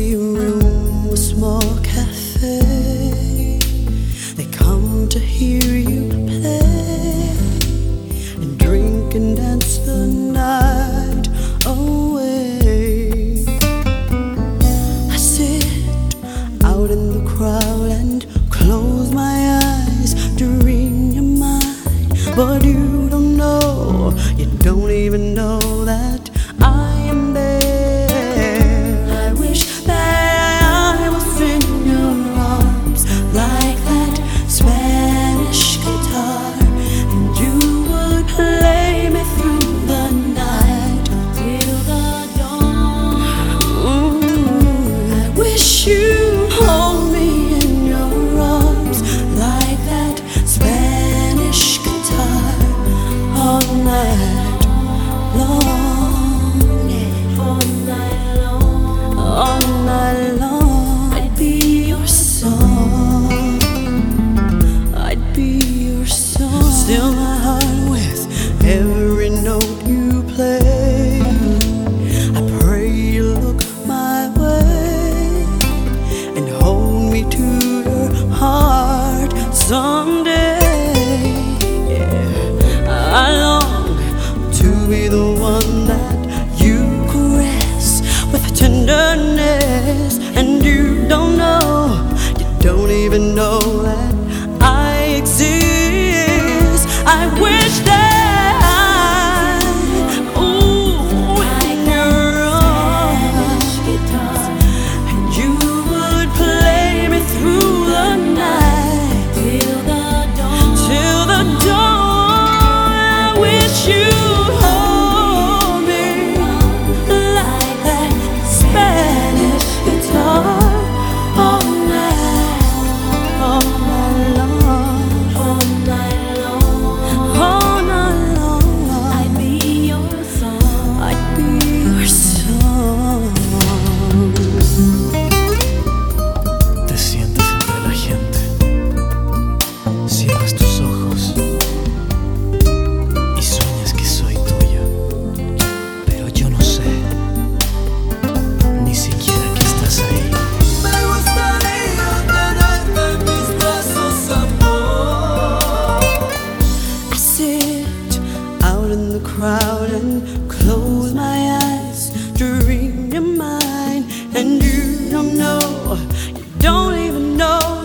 empty room, a small cafe. They come to hear you play and drink and dance the night away. I sit out in the crowd and close my eyes to read your mind, but you don't know, you don't even know that I am there. I wish that I was in your arms like that Spanish guitar, and you would play me through the night till the dawn. I wish you'd hold me in your arms like that Spanish guitar all night long. All night long, I'd be your song. I'd be your song. Still my heart with every note you play. I pray you look my way and hold me to your heart someday. Yeah, I long to be the one that you caress with tenderness, and you don't know, you don't even know that I exist. I wish that in your arms, and you would play me through the night till the dawn. Till the dawn, I wish you'd hold me like that Spanish guitar all night long, all night long. I'd be your song. I'd be your song. Te sientes entre la gente, cierras tus ojos y sueñas que soy tuya, pero yo no sé ni siquiera que estás ahí. Me gustaría tenerte en mis brazos, amor. I sit out in the crowd and close my eyes to read your mind, and you don't know, you don't even know